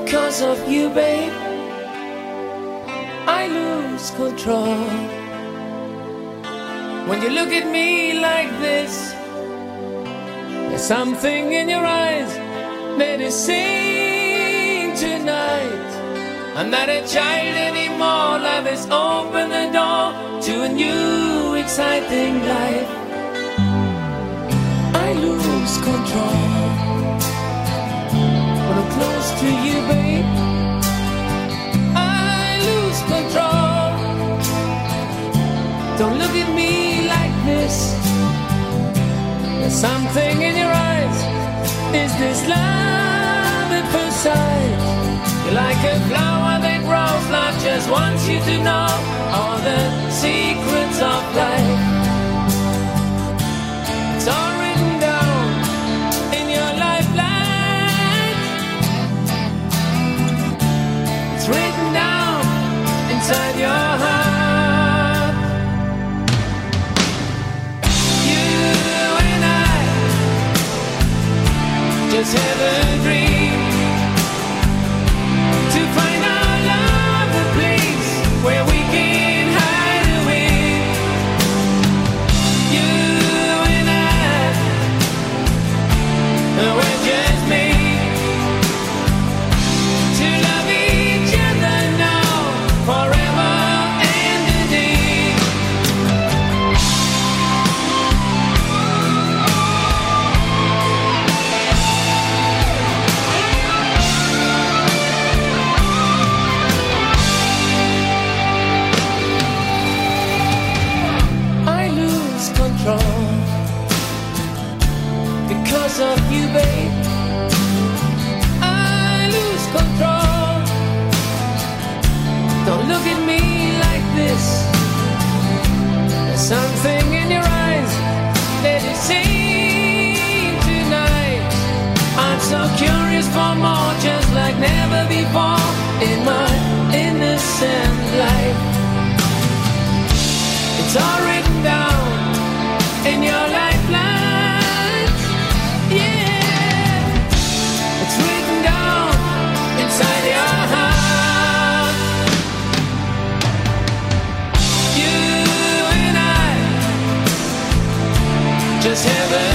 Because of you, babe, I lose control. When you look at me like this, there's something in your eyes that is saying tonight, I'm not a child anymore. Love has opened the door to a new exciting life. I lose control when I'm close to you, babe. I lose control. Don't look at me like this. There's something in your eyes. Is this love at first sight? You're like a flower that grows. Love just wants you to know all the secrets of life. It's all written down in your lifeline. It's written down inside your heart. You and I just have a dream to find our love a place where we can hide away. You and I, we're just made to love each other now, forever and a day. I lose control because of you, babe. I lose control. Don't look at me like this. There's something in your eyes that is saying tonight, I'm so curious for more, just like never before in my innocent life. It's all written down in your lifeline. Yeah, it's written down inside your heart. You and I just have a